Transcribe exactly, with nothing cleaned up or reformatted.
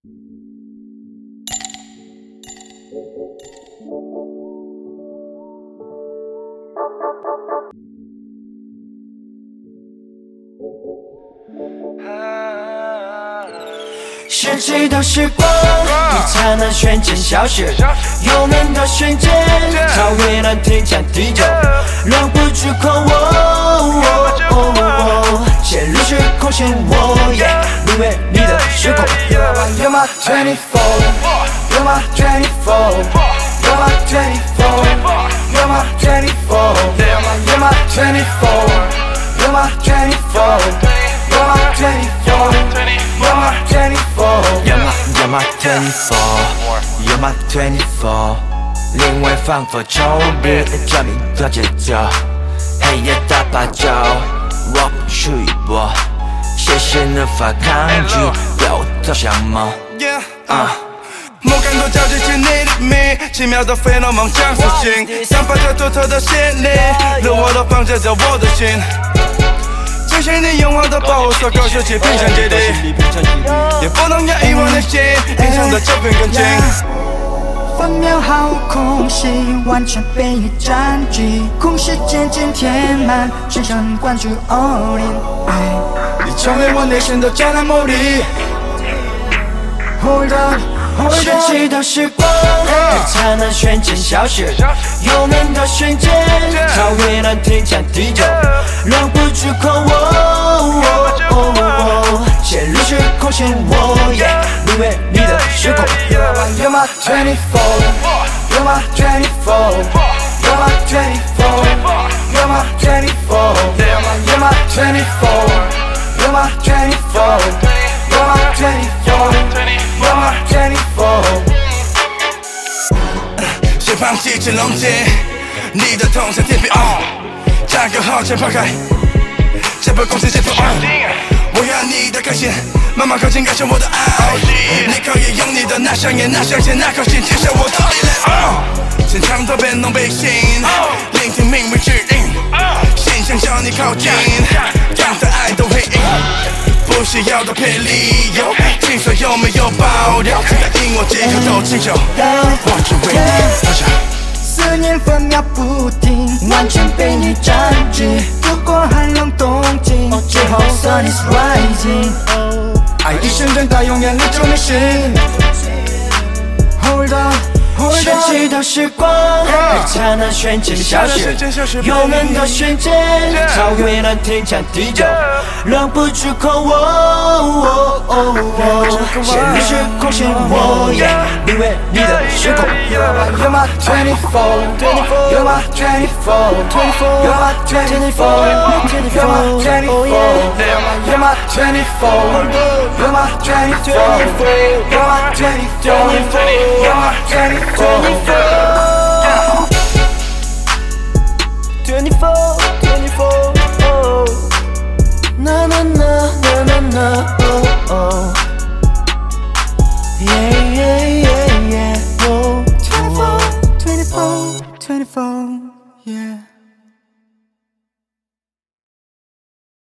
拾起的时光，一刹那瞬间消失，幽冥的瞬间，超越了天长地久，让不出口。潜入时空漩涡，领略你的时空。You're my twenty-four, you're my twenty-four, you're my twenty-four, you're my twenty-four, you're my twenty-four, you're my twenty-four, you're my twenty-four, you're my twenty-four, you're my you're my twenty-four, you're my twenty-four。另外仿佛抽笔，证明多节奏，黑夜打芭蕉，我不属于我，谁是无法抗拒，要我多想梦。啊。 莫感多交织起你的谜，奇妙的费洛蒙将苏醒，散发着独特的吸引力，如火的放射着我的心。追寻你永恒的保护色，高手起平常接地，也不能压抑我内心，影响的这份感情。 分秒毫无空隙，完全被你占据，空隙渐渐填满，全神贯注 all in。 你成为我内心的迦南魔力。Hold on。 拾起的时光，一刹那瞬间消失，幽冥的瞬间，超越了天长地久，让不出口。潜入时空漩涡，领略你的时空。 You're my twenty-four, you're my twenty-four, you're my twenty-four, you're my twenty-four, you're my twenty-four, you're my twenty-four, you're my twenty-four.You're my twenty-four。 先放弃成龙剑，你的痛像天边 on， 价格好先抛开，这波公司先 put on。我要你的开心，慢慢靠近感受我的爱。你可以用你的那双眼、那双肩、那颗心接受我的力量。现场都变动背心，聆听命运指引，心想向你靠近，让的爱都回应。不需要多偏理由，请说有没有保留？只答应我，即刻都请求。我只为你放下。 思念分秒不停，完全被你占据，度过寒冷冬季，最后 sun is rising。 爱一瞬间，它永远历久弥新。 Hold on。 拾起的时光，一刹那瞬间消失，幽冥的瞬间，超越了天长地久，让不出口。潜入时空漩涡，领略你的时空。 You're my twenty-four, you're my twenty-four, you're my twenty-four, you're my twenty-four, you're my twenty-four, you're my twenty-four, you're my twenty-four, you're my twenty-four. Twenty-four, twenty-four, oh, na na na na na na, oh oh, yeah yeah yeah yeah, oh, Twenty-four, twenty-four, twenty-four, yeah.